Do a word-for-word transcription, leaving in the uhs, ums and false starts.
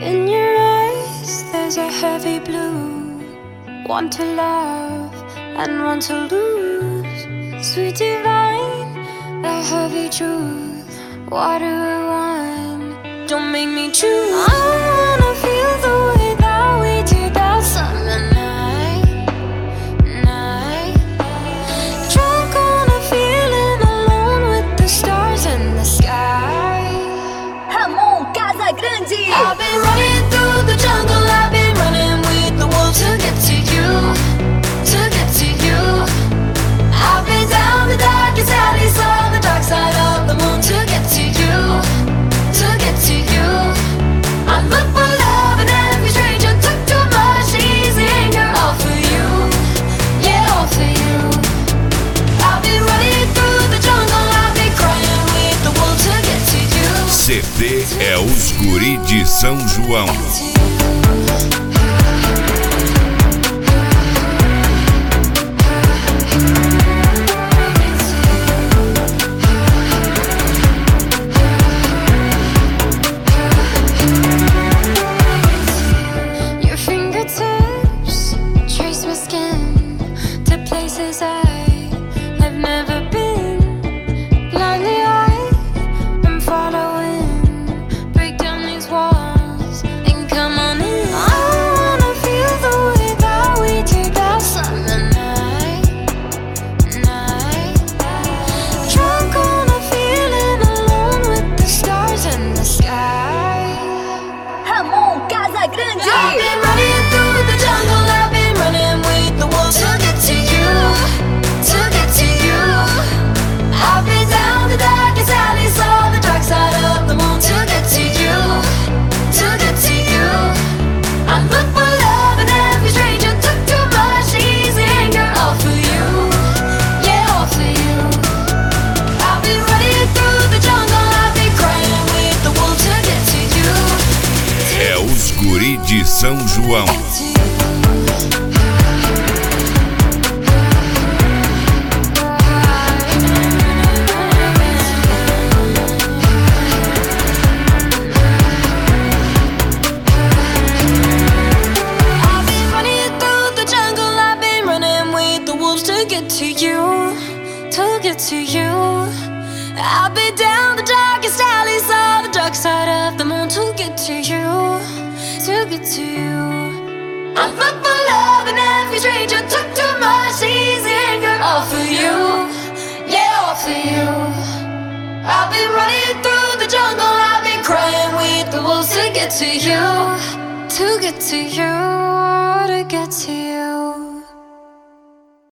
In your eyes there's a heavy blue, one to love and one to lose. Sweet divine, a heavy truth, water or wine, don't make me choose. I wanna feel the way that we did that summer night, night. Drunk on a feeling, alone with the stars in the sky. Ramon Casagrande. I've been running through the jungle, I've been running with the wolves to get to you, to get to you. I've been down the darkest alleys on the dark side of the moon to get to you, to get to you. I look for love and every stranger took too much easy anger, all for you, yeah, all for you. I've been running through the jungle, I've been crying with the wolves to get to you. C D é Os Guri de São João. Your fingertips trace my skin to places I have never been. Blindly I am following, break down these walls and come on in. I wanna feel the way that we did that summer night, night. Drunk on a feeling, alone with the stars in the sky. Ramon Casagrande. I've been running through the jungle, I've been running with the wolves to get to you, to get to you. I've been down the darkest alleys on the dark side of the moon to get to you, to get to you. I look for love and every stranger took too much easy anger, all for you, yeah, all for you. I've been running through the jungle, I've been crying with the wolves to get to you. É Os Guri de São João. I've been running through the jungle, I've been running with the wolves to get to you, to get to you. I've been down the darkest alleys on the dark side of the moon to get to you, to get to you. I look for love and every stranger took too much easy anger, all for you, yeah, all for you. I've been running through the jungle, I've been crying with the wolves to get to you, to get to you.